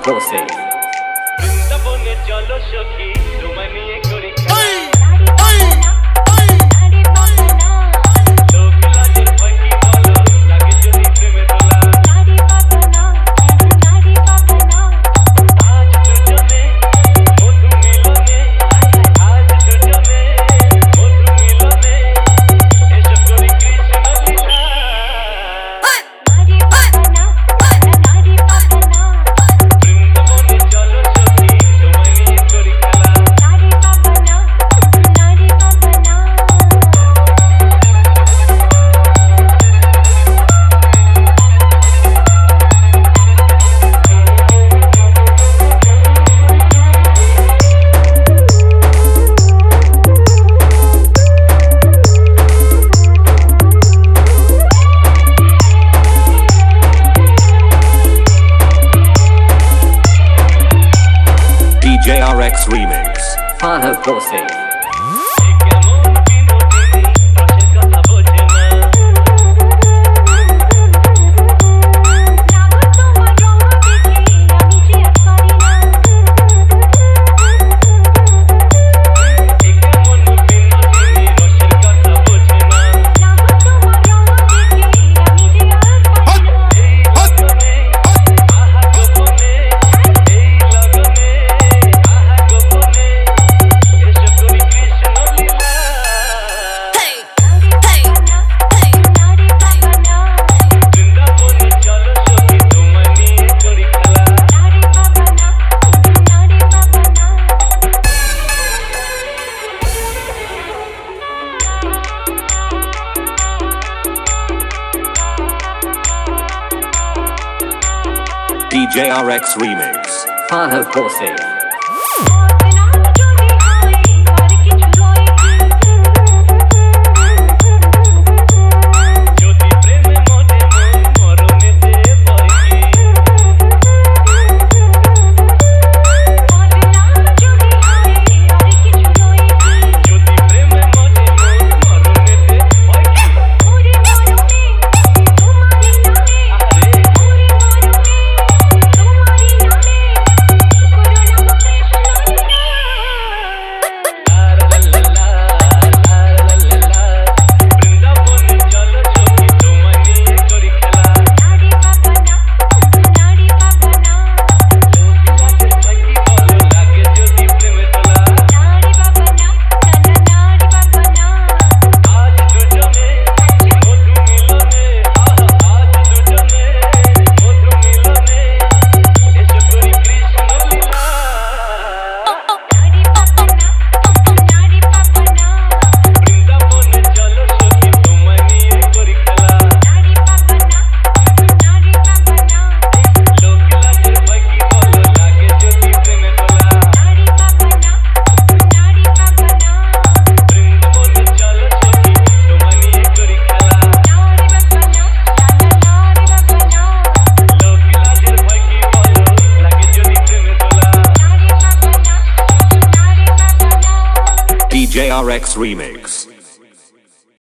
pussy. বৃন্দাবনে চলো সখী তোমায় নিয়ে করি লোক লাজের ভয় কি বলো লাগে যদি প্রেমে দোলা আজ দুজনে মধু মিলনে আজ দুজনে মধু মিলনে এসব করি কৃষ্ণ লীলা বৃন্দাবনে চলো সখী তোমায় নিয়ে করি খেলা DJRX Remix. Fano pussy. DJRX Remix. Fano pussy. DJRX Remix.